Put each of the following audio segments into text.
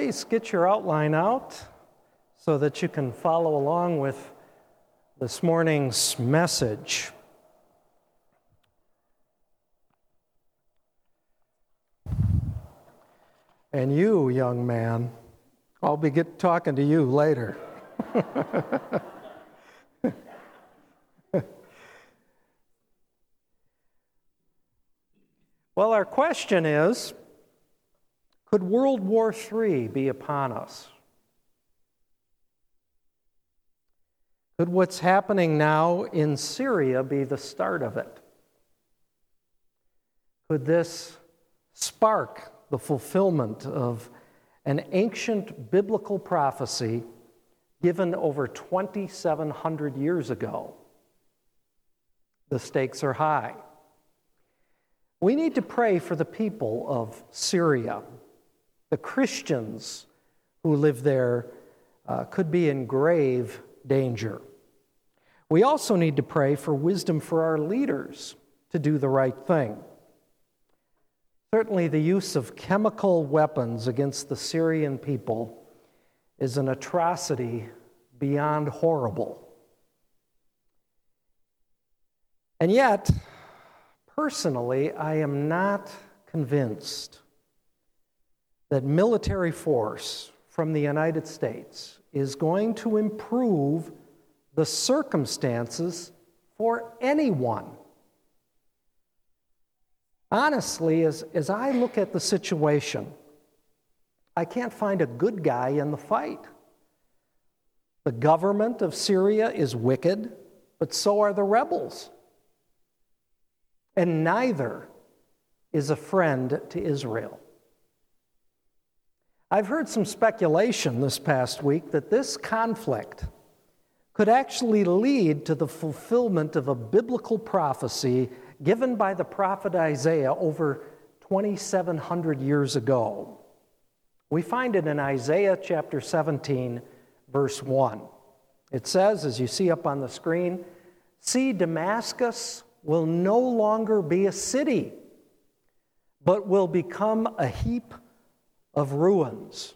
please get your outline out so that you can follow along with this morning's message. And you, young man, I'll be talking to you later. Well, our question is, could World War III be upon us? Could what's happening now in Syria be the start of it? Could this spark the fulfillment of an ancient biblical prophecy given over 2,700 years ago? The stakes are high. We need to pray for the people of Syria. The Christians who live there could be in grave danger. We also need to pray for wisdom for our leaders to do the right thing. Certainly, the use of chemical weapons against the Syrian people is an atrocity beyond horrible. And yet, personally, I am not convinced that military force from the United States is going to improve the circumstances for anyone. Honestly, as I look at the situation, I can't find a good guy in the fight. The government of Syria is wicked, but so are the rebels. And neither is a friend to Israel. I've heard some speculation this past week that this conflict could actually lead to the fulfillment of a biblical prophecy given by the prophet Isaiah over 2,700 years ago. We find it in Isaiah chapter 17, verse 1. It says, as you see up on the screen, "See, Damascus will no longer be a city, but will become a heap of ruins."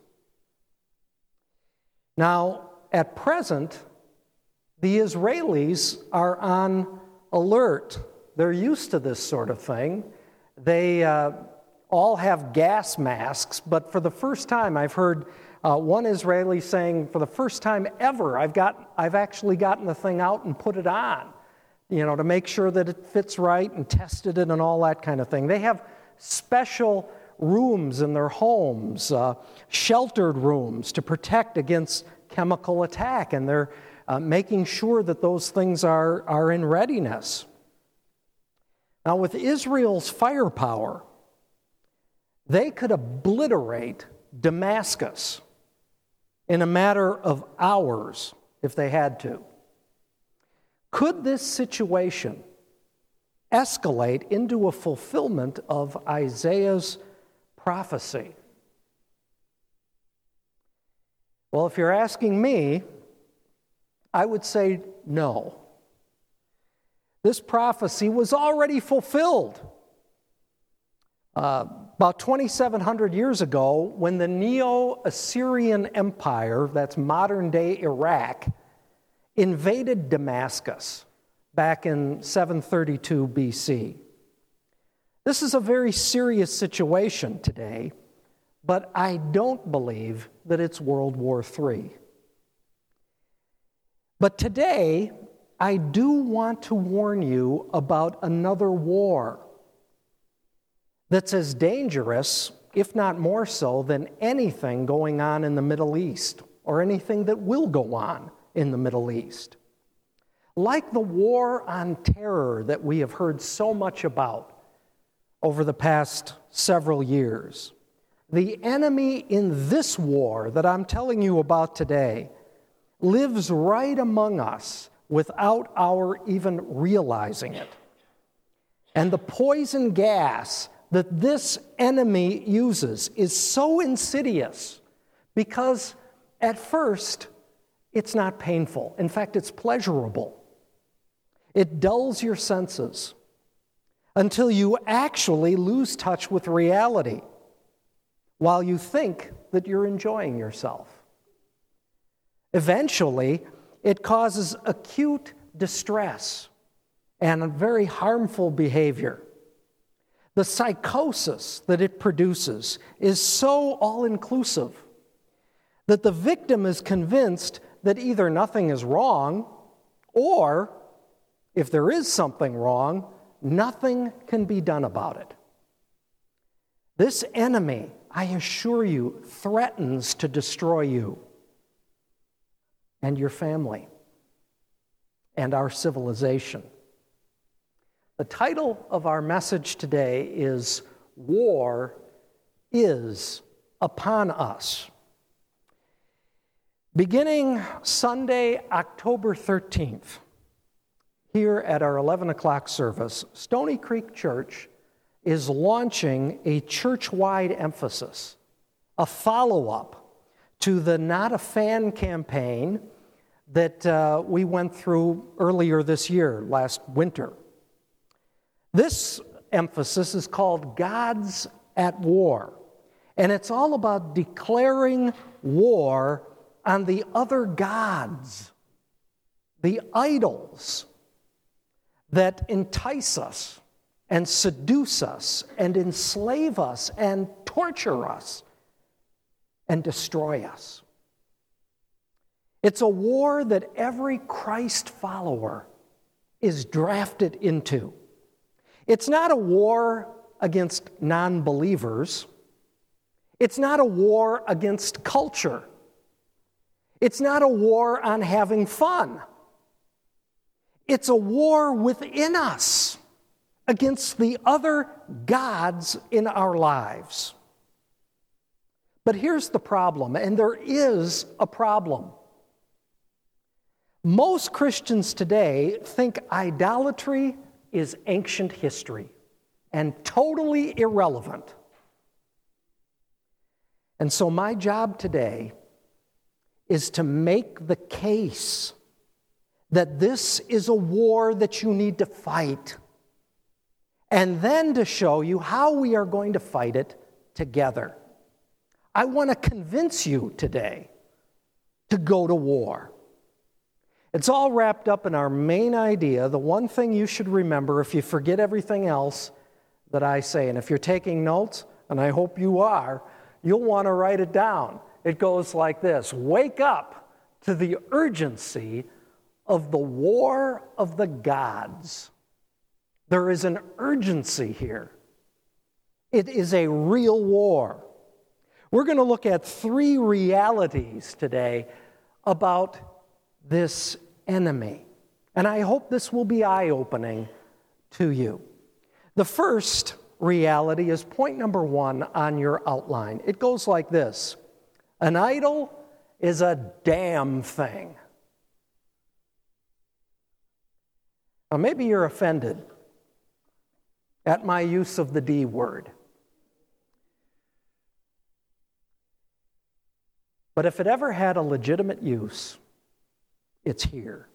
Now, at present, the Israelis are on alert. They're used to this sort of thing. They all have gas masks, but for the first time, I've heard one Israeli saying, for the first time ever, I've actually gotten the thing out and put it on, to make sure that it fits right and tested it and all that kind of thing. They have special rooms in their homes, sheltered rooms to protect against chemical attack, and they're making sure that those things are in readiness. Now, with Israel's firepower, they could obliterate Damascus in a matter of hours if they had to. Could this situation escalate into a fulfillment of Isaiah's prophecy? Well, if you're asking me, I would say no. This prophecy was already fulfilled about 2,700 years ago when the Neo-Assyrian Empire, that's modern-day Iraq, invaded Damascus back in 732 BC. This is a very serious situation today, but I don't believe that it's World War III. But today, I do want to warn you about another war that's as dangerous, if not more so, than anything going on in the Middle East or anything that will go on in the Middle East. Like the war on terror that we have heard so much about over the past several years, the enemy in this war that I'm telling you about today lives right among us without our even realizing it. And the poison gas that this enemy uses is so insidious because at first it's not painful. In fact, it's pleasurable. It dulls your senses until you actually lose touch with reality. while you think that you're enjoying yourself. Eventually, it causes acute distress and a very harmful behavior. The psychosis that it produces is so all-inclusive that the victim is convinced that either nothing is wrong, or if there is something wrong, nothing can be done about it. This enemy, I assure you, threatens to destroy you and your family and our civilization. The title of our message today is War is Upon Us. Beginning Sunday, October 13th, here at our 11 o'clock service, Stony Creek Church is launching a church-wide emphasis, a follow-up to the Not a Fan campaign that we went through earlier this year, last winter. This emphasis is called God's at War, and it's all about declaring war on the other gods, the idols that entice us and seduce us and enslave us and torture us and destroy us. It's a war that every Christ follower is drafted into. It's not a war against non-believers. It's not a war against culture. It's not a war on having fun. It's a war within us against the other gods in our lives. But here's the problem, and there is a problem. Most Christians today think idolatry is ancient history and totally irrelevant. And so my job today is to make the case that this is a war that you need to fight, and then to show you how we are going to fight it together. I want to convince you today to go to war. It's all wrapped up in our main idea, the one thing you should remember if you forget everything else that I say. And if you're taking notes, and I hope you are, you'll want to write it down. It goes like this: wake up to the urgency of the war of the gods. There is an urgency here. It is a real war. We're going to look at 3 realities today about this enemy. And I hope this will be eye-opening to you. The first reality is point number 1 on your outline. It goes like this: an idol is a damn thing. Now, maybe you're offended at my use of the D word. But if it ever had a legitimate use, it's here.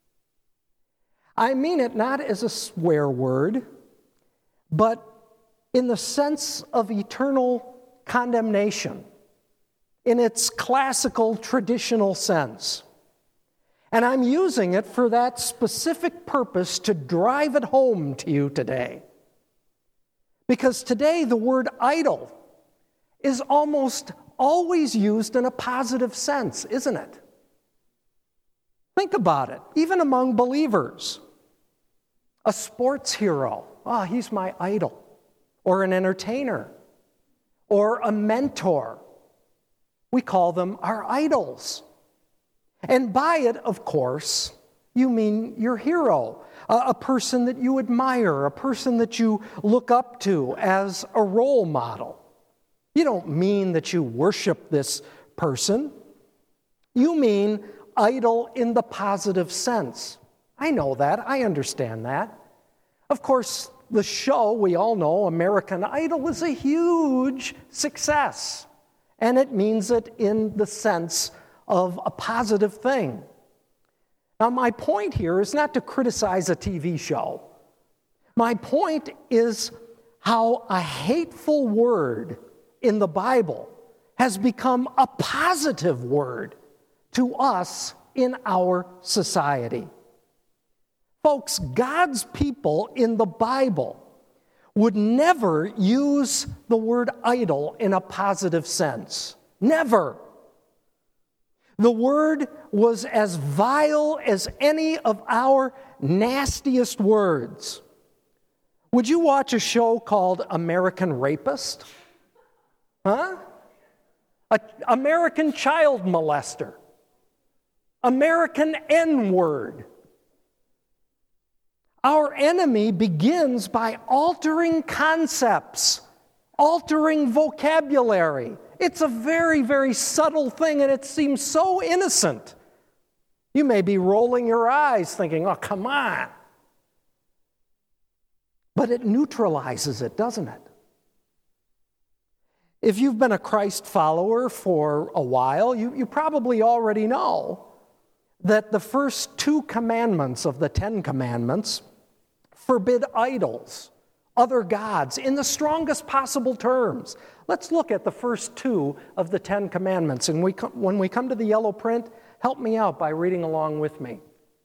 I mean it not as a swear word, but in the sense of eternal condemnation, in its classical, traditional sense. And I'm using it for that specific purpose to drive it home to you today. Because today the word idol is almost always used in a positive sense, isn't it? Think about it, even among believers. A sports hero, he's my idol. Or an entertainer. Or a mentor. We call them our idols. And by it, of course, you mean your hero, a person that you admire, a person that you look up to as a role model. You don't mean that you worship this person. You mean idol in the positive sense. I know that. I understand that. Of course, the show, we all know, American Idol, is a huge success. And it means it in the sense of a positive thing. Now, my point here is not to criticize a TV show. My point is how a hateful word in the Bible has become a positive word to us in our society. Folks, God's people in the Bible would never use the word idol in a positive sense. Never. The word was as vile as any of our nastiest words. Would you watch a show called American Rapist? Huh? American Child Molester. American N-word. Our enemy begins by altering concepts, altering vocabulary. It's a very, very subtle thing, and it seems so innocent. You may be rolling your eyes thinking, oh, come on. But it neutralizes it, doesn't it? If you've been a Christ follower for a while, you probably already know that the first 2 commandments of the 10 commandments forbid idols, other gods, in the strongest possible terms. Let's look at the first 2 of the 10 commandments. And when we come to the yellow print, help me out by reading along with me.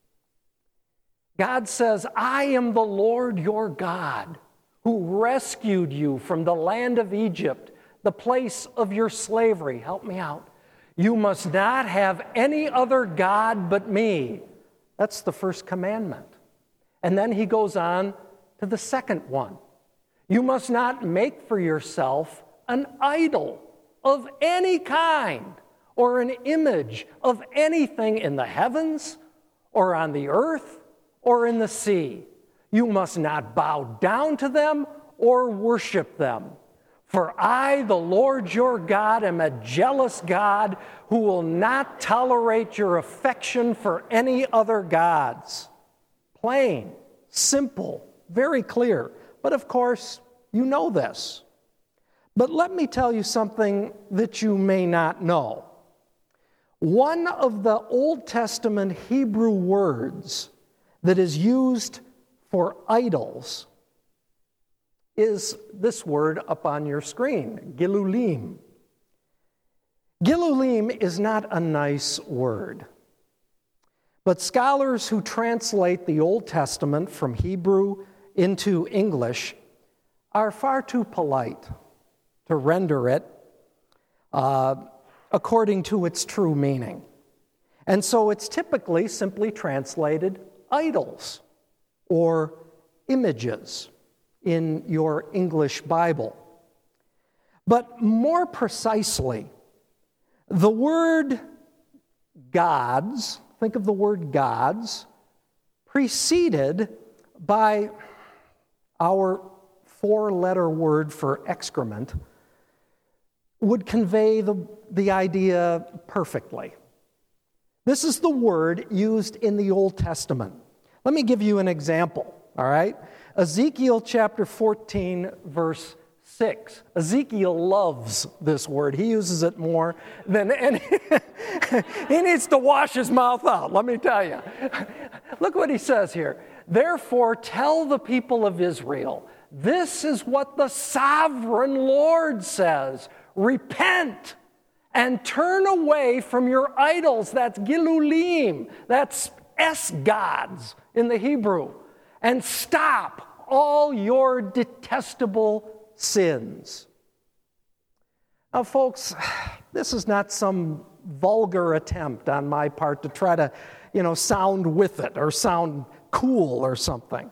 God says, I am the Lord your God, who rescued you from the land of Egypt, the place of your slavery. Help me out. You must not have any other God but me. That's the first commandment. And then he goes on to the second one. You must not make for yourself an idol of any kind or an image of anything in the heavens or on the earth or in the sea. You must not bow down to them or worship them. For I, the Lord your God, am a jealous God who will not tolerate your affection for any other gods. Plain, simple, very clear. But of course, you know this. But let me tell you something that you may not know. One of the Old Testament Hebrew words that is used for idols is this word up on your screen, gilulim. Gilulim is not a nice word. But scholars who translate the Old Testament from Hebrew into English are far too polite to render it according to its true meaning. And so it's typically simply translated idols or images in your English Bible. But more precisely, the word gods, think of the word gods, preceded by our 4-letter word for excrement, would convey the idea perfectly. This is the word used in the Old Testament. Let me give you an example, all right? Ezekiel chapter 14, verse 6. Ezekiel loves this word. He uses it more than any. He needs to wash his mouth out, let me tell you. Look what he says here. Therefore, tell the people of Israel, this is what the sovereign Lord says. Repent and turn away from your idols. That's gilulim. That's S-gods in the Hebrew. And stop all your detestable sins. Now, folks, this is not some vulgar attempt on my part to try to, sound with it or sound cool or something.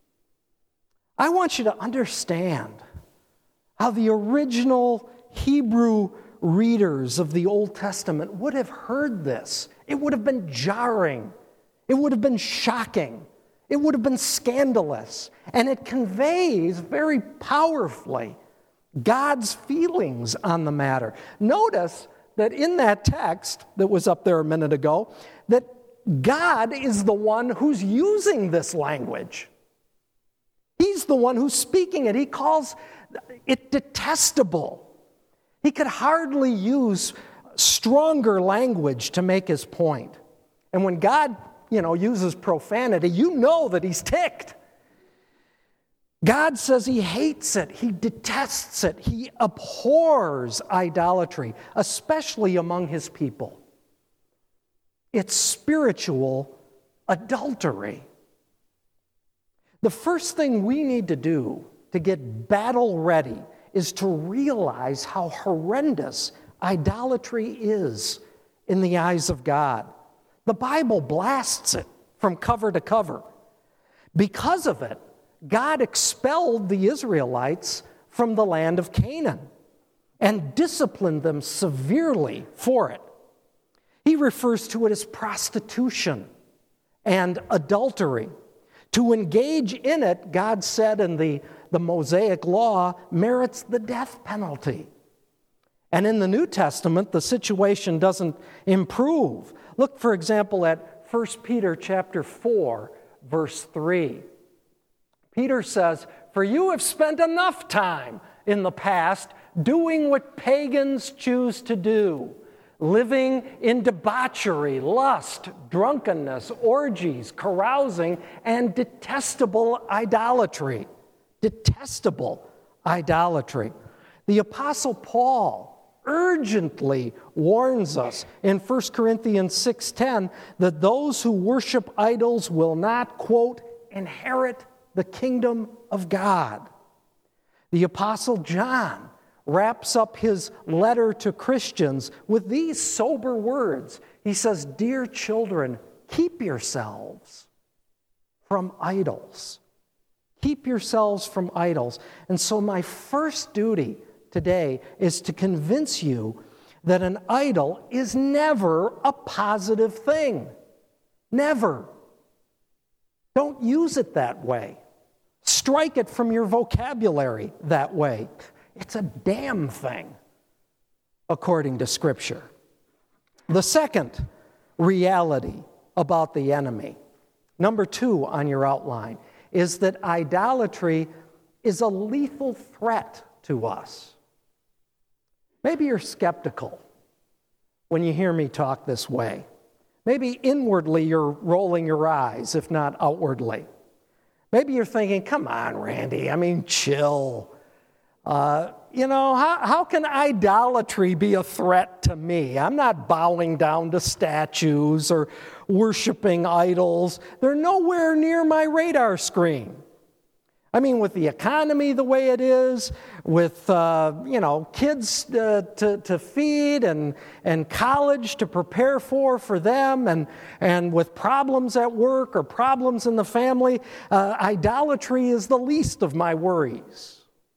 I want you to understand how the original Hebrew readers of the Old Testament would have heard this. It would have been jarring. It would have been shocking. It would have been scandalous. And it conveys very powerfully God's feelings on the matter. Notice that in that text that was up there a minute ago, that God is the one who's using this language. He's the one who's speaking it. He calls it detestable. He could hardly use stronger language to make his point. And when God, uses profanity, you know that he's ticked. God says he hates it, he detests it, he abhors idolatry, especially among his people. It's spiritual adultery. The first thing we need to do to get battle ready is to realize how horrendous idolatry is in the eyes of God. The Bible blasts it from cover to cover. Because of it, God expelled the Israelites from the land of Canaan and disciplined them severely for it. He refers to it as prostitution and adultery. To engage in it, God said in the Mosaic Law, merits the death penalty. And in the New Testament, the situation doesn't improve. Look, for example, at 1 Peter chapter 4, verse 3. Peter says, "For you have spent enough time in the past doing what pagans choose to do, living in debauchery, lust, drunkenness, orgies, carousing, and detestable idolatry." Detestable idolatry. The Apostle Paul urgently warns us in 1 Corinthians 6:10 that those who worship idols will not, quote, inherit the kingdom of God. The Apostle John wraps up his letter to Christians with these sober words. He says, "Dear children, keep yourselves from idols." Keep yourselves from idols. And so my first duty today is to convince you that an idol is never a positive thing. Never. Don't use it that way. Strike it from your vocabulary that way. It's a damn thing, according to Scripture. The second reality about the enemy, number 2 on your outline, is that idolatry is a lethal threat to us. Maybe you're skeptical when you hear me talk this way. Maybe inwardly you're rolling your eyes, if not outwardly. Maybe you're thinking, come on, Randy, chill. How can idolatry be a threat to me? I'm not bowing down to statues or worshiping idols. They're nowhere near my radar screen. With the economy the way it is, with kids to feed and college to prepare for them, and with problems at work or problems in the family, idolatry is the least of my worries.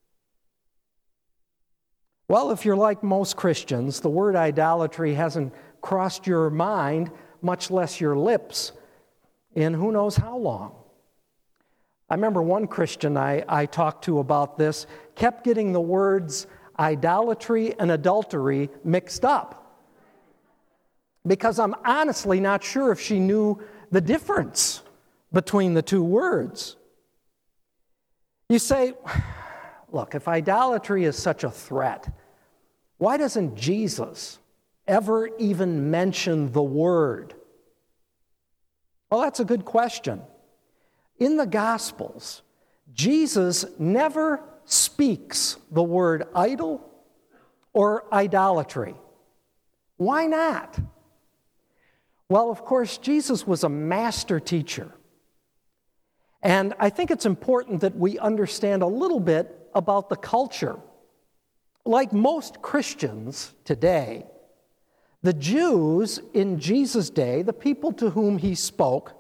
Well, if you're like most Christians, the word idolatry hasn't crossed your mind, much less your lips, in who knows how long. I remember one Christian I talked to about this kept getting the words idolatry and adultery mixed up, because I'm honestly not sure if she knew the difference between the two words. You say, look, if idolatry is such a threat, why doesn't Jesus ever even mention the word? Well, that's a good question. In the Gospels, Jesus never speaks the word idol or idolatry. Why not? Well, of course, Jesus was a master teacher. And I think it's important that we understand a little bit about the culture. Like most Christians today, the Jews in Jesus' day, the people to whom he spoke,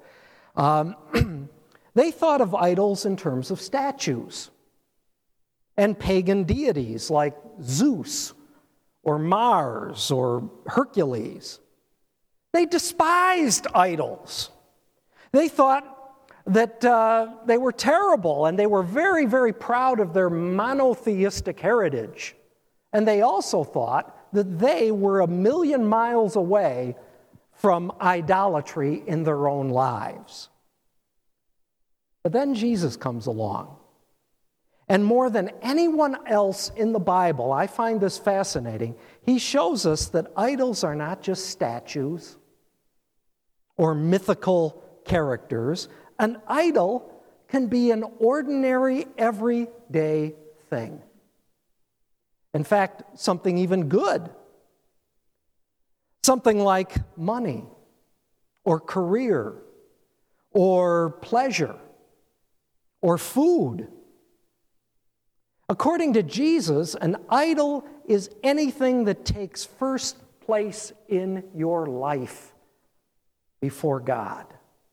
they thought of idols in terms of statues and pagan deities like Zeus or Mars or Hercules. They despised idols. They thought that they were terrible, and they were very, very proud of their monotheistic heritage. And they also thought that they were 1,000,000 miles away from idolatry in their own lives. But then Jesus comes along. And more than anyone else in the Bible, I find this fascinating, he shows us that idols are not just statues or mythical characters. An idol can be an ordinary, everyday thing. In fact, something even good. Something like money, or career, or pleasure, or food. According to Jesus, an idol is anything that takes first place in your life before God.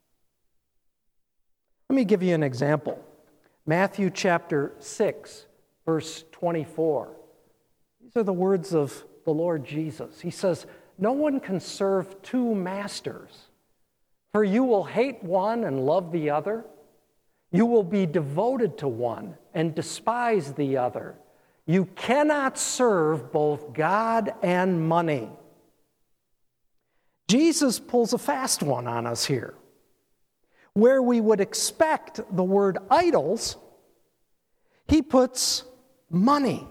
Let me give you an example. Matthew chapter 6, verse 24. These are the words of the Lord Jesus. He says, "No one can serve two masters, for you will hate one and love the other. You will be devoted to one and despise the other. You cannot serve both God and money." Jesus pulls a fast one on us here. Where we would expect the word idols, he puts money.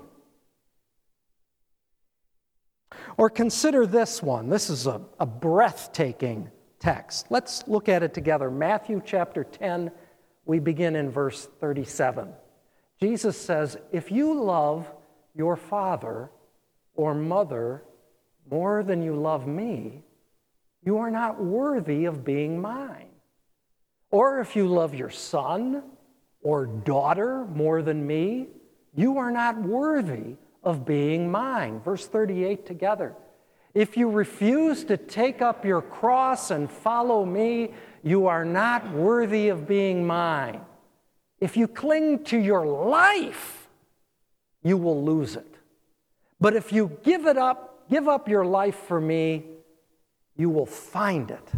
Or consider this one. This is a breathtaking text. Let's look at it together. Matthew chapter 10, we begin in verse 37. Jesus says, "If you love your father or mother more than you love me, you are not worthy of being mine. Or if you love your son or daughter more than me, you are not worthy of being mine." Verse 38 together. "If you refuse to take up your cross and follow me, you are not worthy of being mine. If you cling to your life, you will lose it. But if you give up your life for me, you will find it."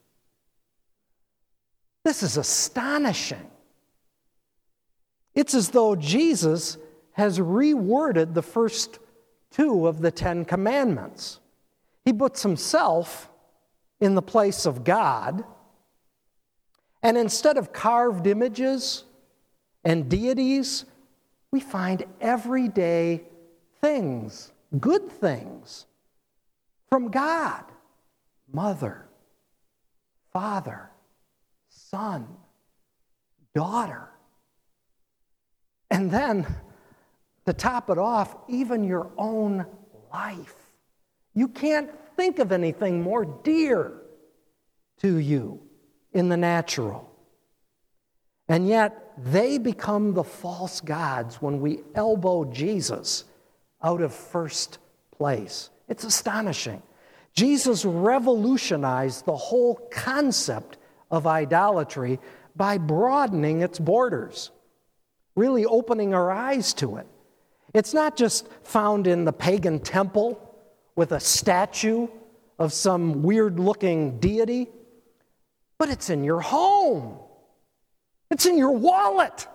This is astonishing. It's as though Jesus has reworded the first two of the Ten Commandments. He puts himself in the place of God, and instead of carved images and deities, we find everyday things, good things from God. Mother, father, son, daughter. And then, to top it off, even your own life. You can't think of anything more dear to you in the natural. And yet, they become the false gods when we elbow Jesus out of first place. It's astonishing. Jesus revolutionized the whole concept of idolatry by broadening its borders, really opening our eyes to it. It's not just found in the pagan temple with a statue of some weird-looking deity, but it's in your home. It's in your wallet.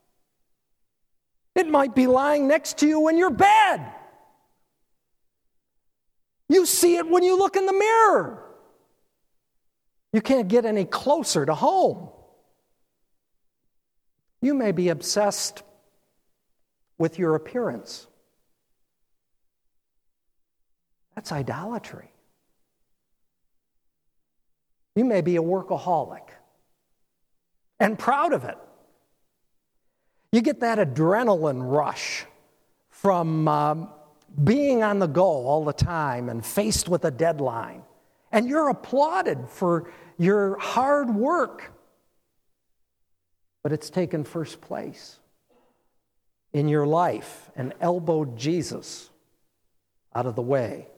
It might be lying next to you in your bed. You see it when you look in the mirror. You can't get any closer to home. You may be obsessed with your appearance. That's idolatry. You may be a workaholic and proud of it. You get that adrenaline rush from being on the go all the time and faced with a deadline. And you're applauded for your hard work. But it's taken first place in your life and elbowed Jesus out of the way.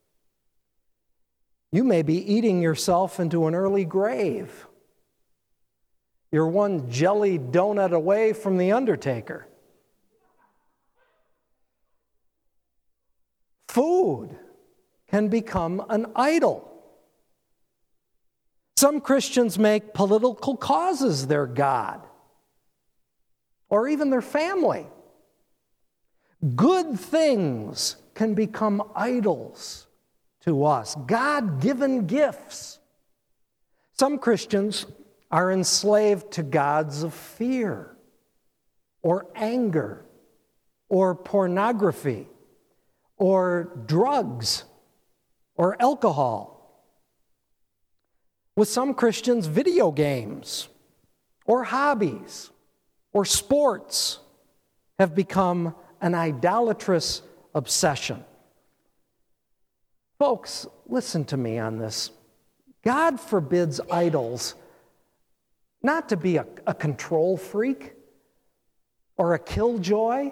You may be eating yourself into an early grave. You're one jelly donut away from the undertaker. Food can become an idol. Some Christians make political causes their God, or even their family. Good things can become idols to us, God-given gifts. Some Christians are enslaved to gods of fear, or anger, or pornography, or drugs, or alcohol. With some Christians, video games, or hobbies or sports have become an idolatrous obsession. Folks, listen to me on this. God forbids idols not to be a control freak or a killjoy.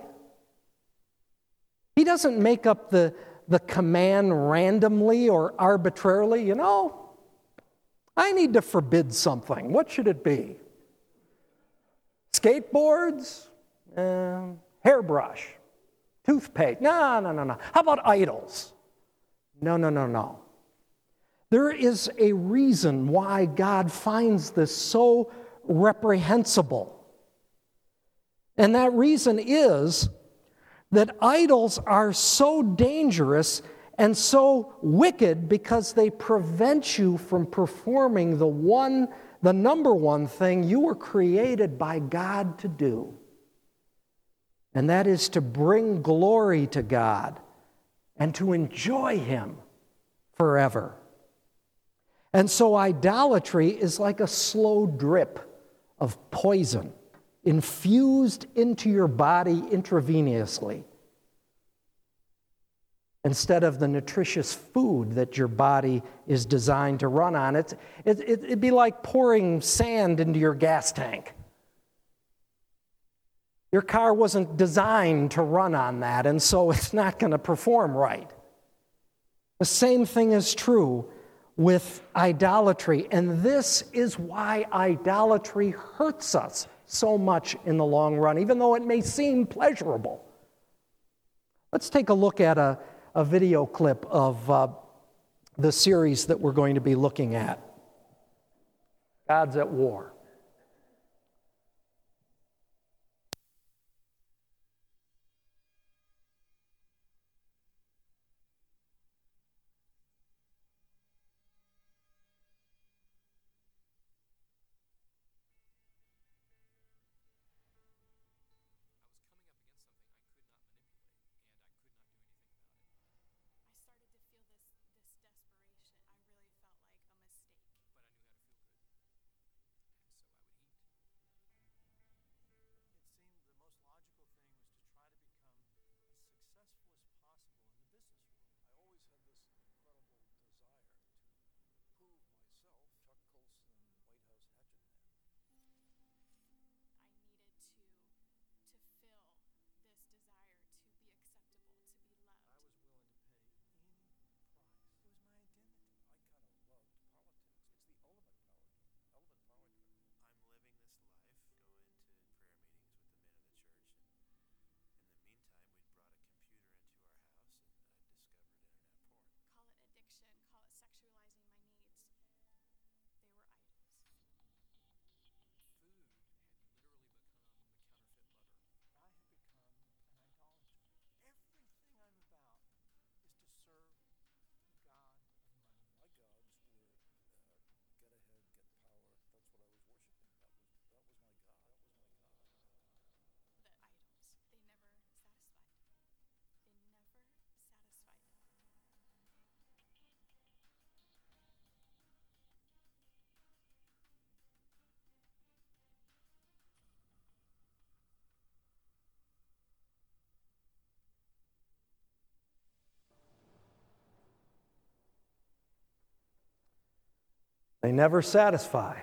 He doesn't make up the command randomly or arbitrarily. I need to forbid something. What should it be? Skateboards? Hairbrush? Toothpaste? No. How about idols? No. There is a reason why God finds this so reprehensible. And that reason is that idols are so dangerous and so wicked because they prevent you from performing the number one thing you were created by God to do. And that is to bring glory to God and to enjoy Him forever. And so idolatry is like a slow drip of poison infused into your body intravenously instead of the nutritious food that your body is designed to run on. It'd be like pouring sand into your gas tank. Your car wasn't designed to run on that, and so it's not going to perform right. The same thing is true with idolatry, and this is why idolatry hurts us so much in the long run, even though it may seem pleasurable. Let's take a look at a video clip of the series that we're going to be looking at, Gods at War. They never satisfy.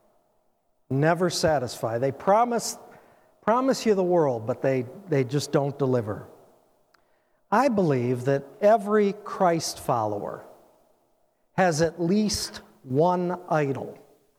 Never satisfy. They promise you the world, but they just don't deliver. I believe that every Christ follower has at least one idol,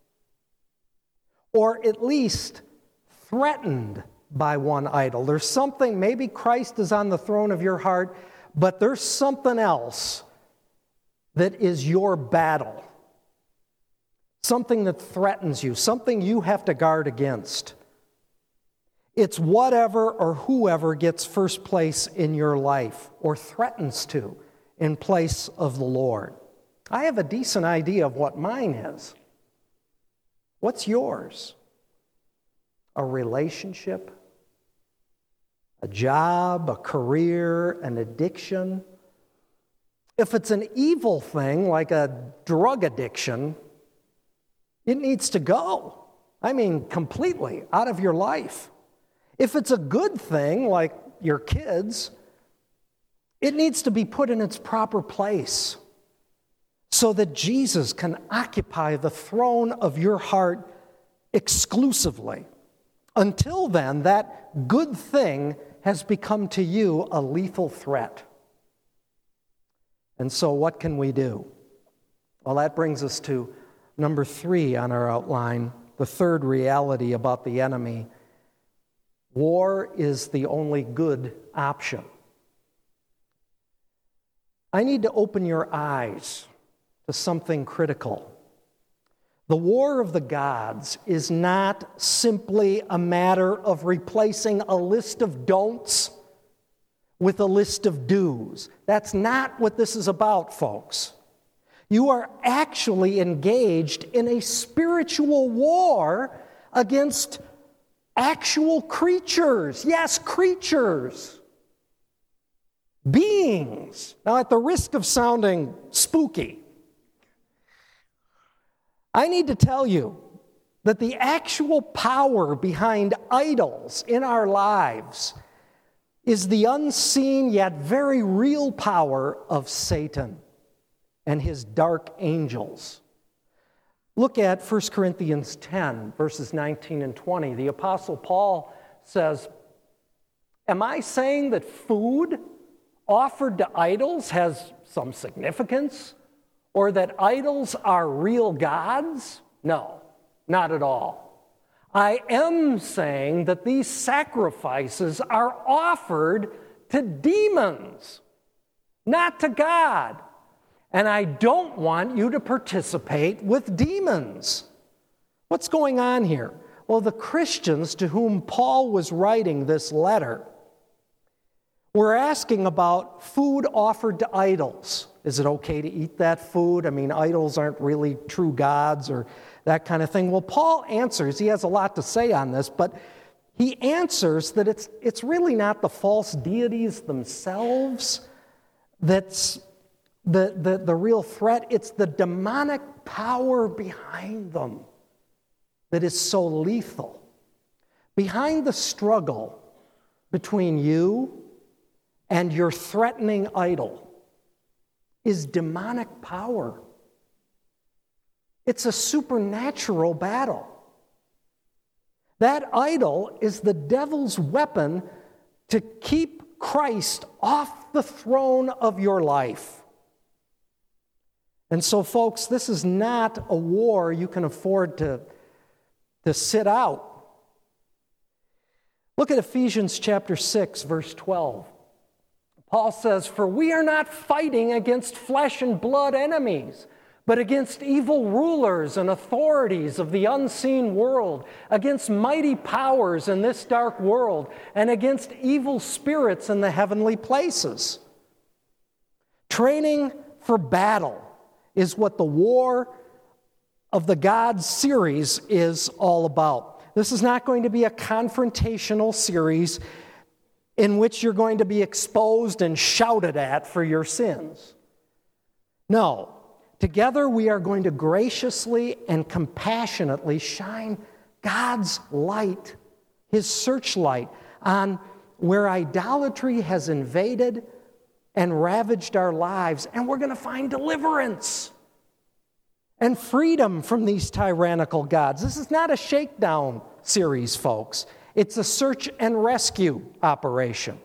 or at least threatened by one idol. There's something, maybe Christ is on the throne of your heart, but there's something else that is your battle. Something that threatens you, something you have to guard against. It's whatever or whoever gets first place in your life or threatens to in place of the Lord. I have a decent idea of what mine is. What's yours? A relationship? A job? A career? An addiction? If it's an evil thing like a drug addiction, it needs to go. I mean, completely out of your life. If it's a good thing, like your kids, it needs to be put in its proper place so that Jesus can occupy the throne of your heart exclusively. Until then, that good thing has become to you a lethal threat. And so what can we do? Well, that brings us to number 3 on our outline, the third reality about the enemy. War is the only good option. I need to open your eyes to something critical. The war of the gods is not simply a matter of replacing a list of don'ts with a list of do's. That's not what this is about, folks. You are actually engaged in a spiritual war against actual creatures. Yes, creatures. Beings. Now, at the risk of sounding spooky, I need to tell you that the actual power behind idols in our lives is the unseen yet very real power of Satan and his dark angels. Look at 1 Corinthians 10, verses 19 and 20. The Apostle Paul says, "Am I saying that food offered to idols has some significance, or that idols are real gods? No, not at all. I am saying that these sacrifices are offered to demons, not to God. And I don't want you to participate with demons." What's going on here? Well, the Christians to whom Paul was writing this letter were asking about food offered to idols. Is it okay to eat that food? I mean, idols aren't really true gods or that kind of thing. Well, Paul answers, he has a lot to say on this, but he answers that it's really not the false deities themselves that's the real threat. It's the demonic power behind them that is so lethal. Behind the struggle between you and your threatening idol is demonic power. It's a supernatural battle. That idol is the devil's weapon to keep Christ off the throne of your life. And so, folks, this is not a war you can afford to sit out. Look at Ephesians chapter 6, verse 12. Paul says, "For we are not fighting against flesh and blood enemies, but against evil rulers and authorities of the unseen world, against mighty powers in this dark world, and against evil spirits in the heavenly places." Training for battle is what the War of the Gods series is all about. This is not going to be a confrontational series in which you're going to be exposed and shouted at for your sins. No. Together we are going to graciously and compassionately shine God's light, His searchlight, on where idolatry has invaded and ravaged our lives, and we're going to find deliverance and freedom from these tyrannical gods. This is not a shakedown series, folks. It's a search and rescue operation.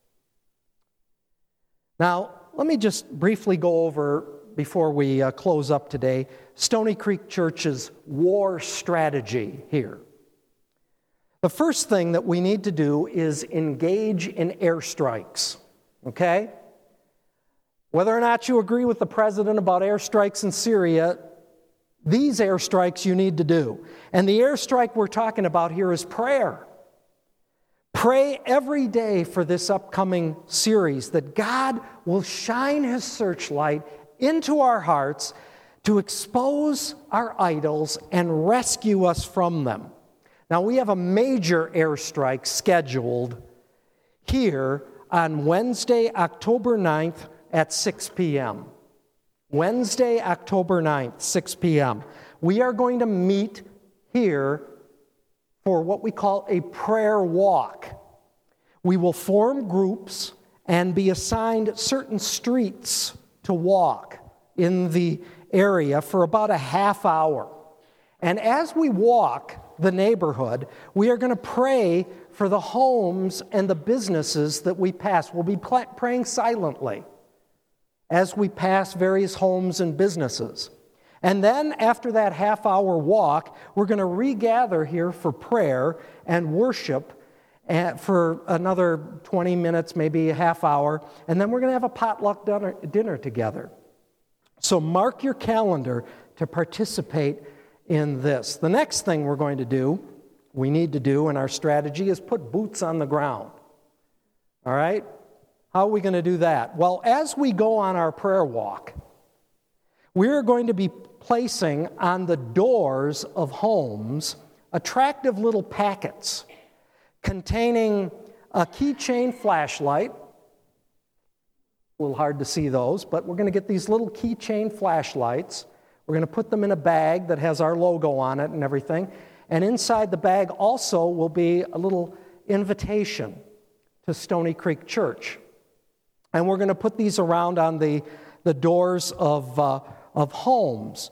Now, let me just briefly go over, before we close up today, Stony Creek Church's war strategy here. The first thing that we need to do is engage in airstrikes, okay? Whether or not you agree with the president about airstrikes in Syria, these airstrikes you need to do. And the airstrike we're talking about here is prayer. Pray every day for this upcoming series that God will shine His searchlight into our hearts to expose our idols and rescue us from them. Now, we have a major airstrike scheduled here on Wednesday, October 9th at 6 p.m. Wednesday, October 9th, 6 p.m. We are going to meet here for what we call a prayer walk. We will form groups and be assigned certain streets to walk in the area for about a half hour. And as we walk the neighborhood, we are going to pray for the homes and the businesses that we pass. We'll be praying silently as we pass various homes and businesses. And then after that half-hour walk, we're going to regather here for prayer and worship for another 20 minutes, maybe a half hour, and then we're going to have a potluck dinner together. So mark your calendar to participate in this. The next thing we need to do in our strategy is put boots on the ground. All right? How are we going to do that? Well, as we go on our prayer walk, we're going to be placing on the doors of homes attractive little packets containing a keychain flashlight. A little hard to see those, but we're going to get these little keychain flashlights. We're going to put them in a bag that has our logo on it and everything. And inside the bag also will be a little invitation to Stony Creek Church. And we're going to put these around on the doors of homes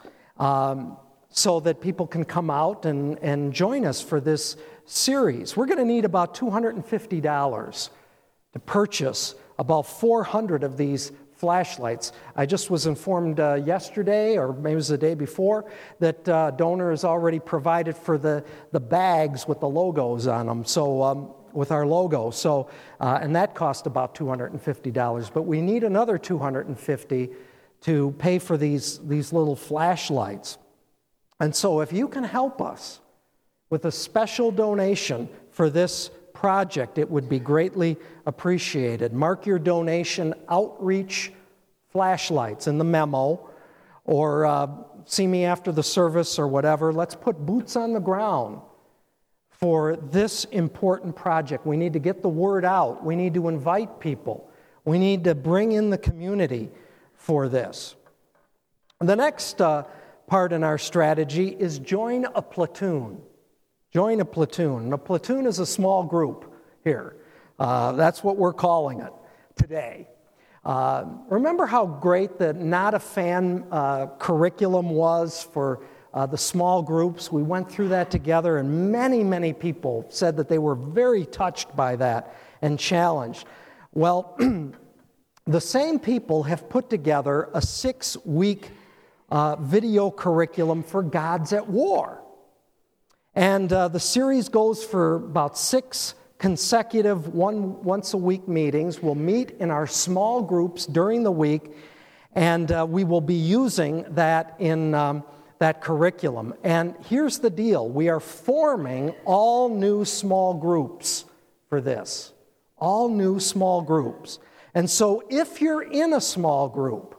so that people can come out and join us for this series. We're going to need about $250 to purchase about 400 of these flashlights. I just was informed yesterday, or maybe it was the day before, that donor has already provided for the bags with the logos on them, so with our logo. So, and that cost about $250. But we need another $250 to pay for these little flashlights. And so if you can help us with a special donation for this project, it would be greatly appreciated. Mark your donation outreach flashlights in the memo, or see me after the service or whatever. Let's put boots on the ground for this important project. We need to get the word out. We need to invite people. We need to bring in the community for this. The next part in our strategy is join a platoon. Join a platoon. And a platoon is a small group here. That's what we're calling it today. Remember how great the Not a Fan curriculum was for the small groups? We went through that together, and many, many people said that they were very touched by that and challenged. Well, the same people have put together a 6-week video curriculum for Gods at War. And the series goes for about 6 consecutive once-a-week meetings. We'll meet in our small groups during the week, and we will be using that in that curriculum. And here's the deal. We are forming all new small groups for this. All new small groups. And so if you're in a small group,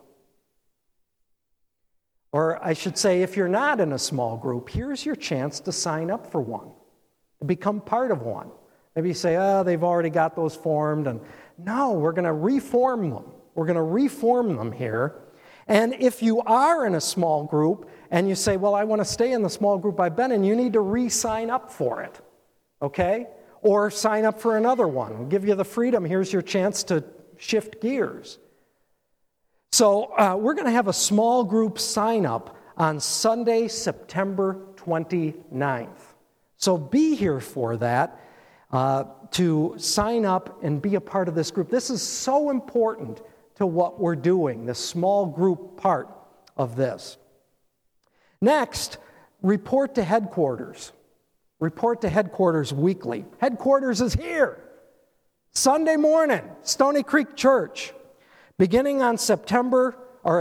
or I should say, if you're not in a small group, here's your chance to sign up for one, to become part of one. Maybe you say, they've already got those formed. And no, we're going to reform them. We're going to reform them here. And if you are in a small group and you say, well, I want to stay in the small group I've been in, you need to re-sign up for it, okay? Or sign up for another one. We'll give you the freedom. Here's your chance to shift gears. So we're going to have a small group sign up on Sunday, September 29th. So be here for that to sign up and be a part of this group. This is so important to what we're doing, the small group part of this. Next, report to headquarters. Report to headquarters weekly. Headquarters is here. Sunday morning, Stony Creek Church. Beginning on October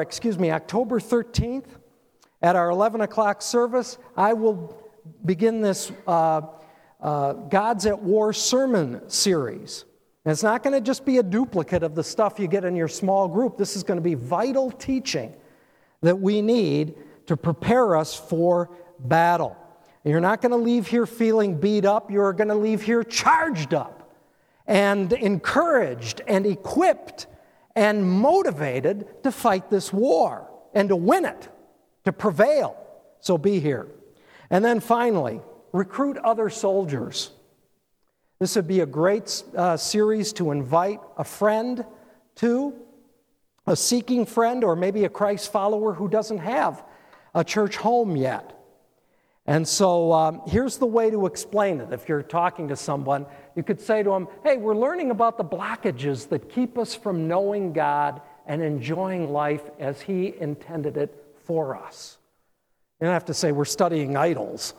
13th at our 11 o'clock service, I will begin this Gods at War sermon series. And it's not going to just be a duplicate of the stuff you get in your small group. This is going to be vital teaching that we need to prepare us for battle. And you're not going to leave here feeling beat up. You're going to leave here charged up and encouraged and equipped and motivated to fight this war and to win it, to prevail. So be here. And then finally, recruit other soldiers. This would be a great series to invite a friend to, a seeking friend, or maybe a Christ follower who doesn't have a church home yet. And so here's the way to explain it. If you're talking to someone, you could say to them, hey, we're learning about the blockages that keep us from knowing God and enjoying life as He intended it for us. You don't have to say we're studying idols,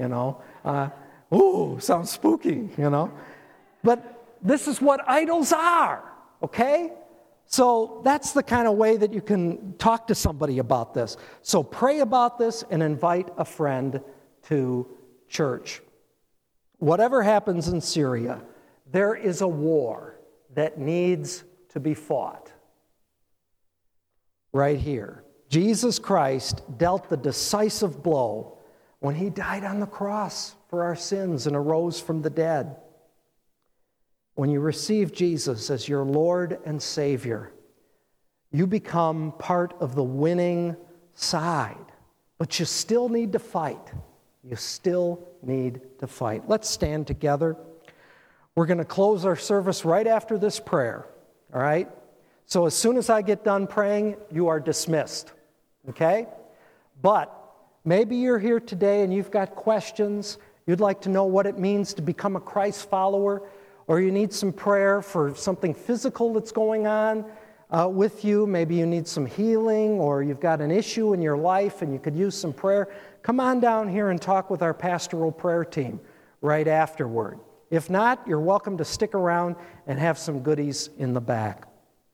ooh, sounds spooky, But this is what idols are, okay? So that's the kind of way that you can talk to somebody about this. So pray about this and invite a friend to church. Whatever happens in Syria, there is a war that needs to be fought. Right here. Jesus Christ dealt the decisive blow when He died on the cross for our sins and arose from the dead. When you receive Jesus as your Lord and Savior, you become part of the winning side. But you still need to fight. You still need to fight. Let's stand together. We're going to close our service right after this prayer, all right? So as soon as I get done praying, you are dismissed, okay? But maybe you're here today and you've got questions. You'd like to know what it means to become a Christ follower, or you need some prayer for something physical that's going on with you. Maybe you need some healing, or you've got an issue in your life and you could use some prayer. Come on down here and talk with our pastoral prayer team right afterward. If not, you're welcome to stick around and have some goodies in the back.